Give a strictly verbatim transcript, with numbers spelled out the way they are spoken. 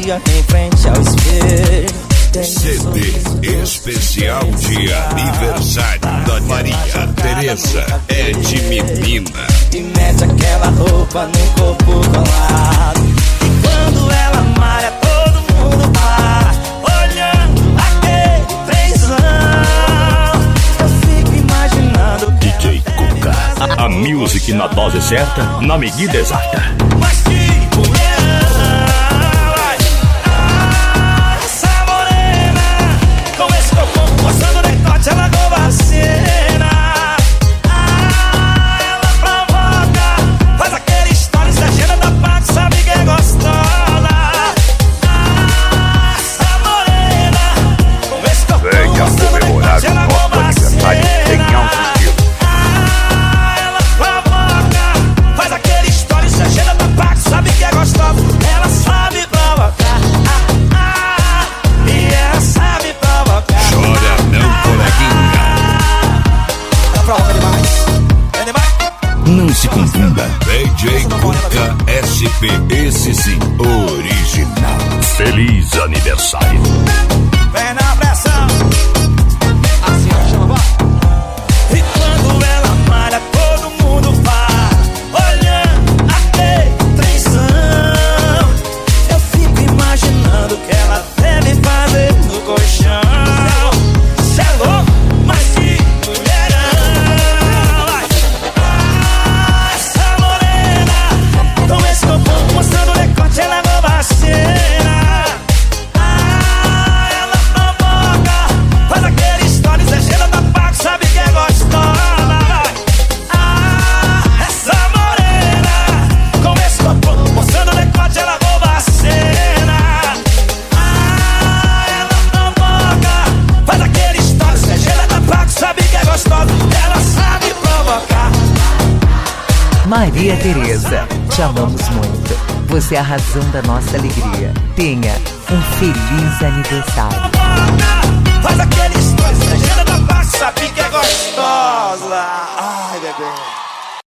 dia em frente ao espelho. C D especial de aniversário da Maria Tereza é de menina. E mete aquela roupa no corpo colado. E quando ela malha, todo mundo para, olhando aquele trenzão. Eu fico imaginando D J Cuca, a, a music na dose certa, na medida exata. Mas que mulherão. Mostrando o decote, ela rouba a cena. Ah, ela provoca, faz aquele story, se agenda da parte, sabe que é gostosa. Ah, essa morena, com esse corpo, mostrando o decote, ela rouba a cena. Ah, ela provoca, faz aquele story, se agenda da parte, sabe que é gostosa. Ela sabe provocar, ah, ah, e ela sabe provocar. Chora não, coleguinha. Ela provoca demais. É demais. Não se confunda. D J Cuca S P, esse sim, original. Feliz aniversário. Vem na pressão. Assim ela chama, vai. E quando ela malha, todo mundo para, olhando aquele trenzão. Eu fico imaginando o que ela deve fazer no colchão. Cê é louco, mas que mulherão. Vai. Ah, essa morena, com esse corpo mostrando o decote, ela rouba a cena. Ah, ela provoca, faz aquele story, se agenda da parte, sabe que é gostosa. Ah, essa morena, com esse corpo mostrando o decote, ela rouba a cena. Ah, ela provoca, faz aquele story, se agenda da parte, sabe que é gostosa. Ela sabe provocar. Maria Tereza, te amamos muito. Você é a razão da nossa alegria. Tenha um feliz aniversário. Faz aquele story, se agenda da parte, sabe